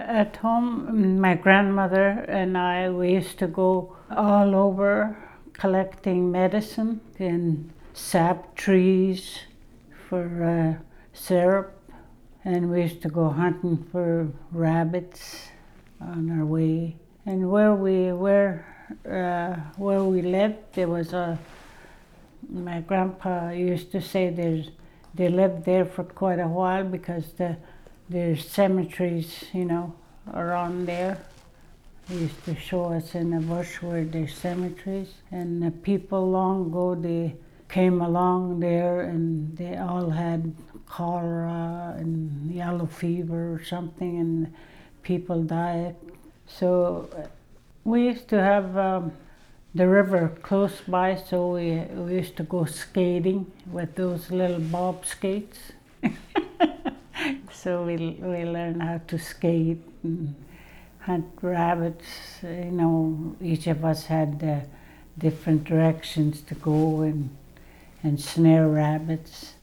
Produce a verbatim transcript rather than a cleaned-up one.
At home, my grandmother and I, we used to go all over collecting medicine and sap trees for uh, syrup. And we used to go hunting for rabbits on our way. And where we where uh, where we lived, there was a. My grandpa used to say there's they lived there for quite a while because the there's cemeteries, you know, around there. He used to show us in the bush where there's cemeteries, and the people long ago they came along there and they all had cholera and yellow fever or something, and people died. So we used to have um, the river close by, so we, we used to go skating with those little bob skates. So we, we learned how to skate and hunt rabbits. You know, each of us had uh, different directions to go and, and snare rabbits.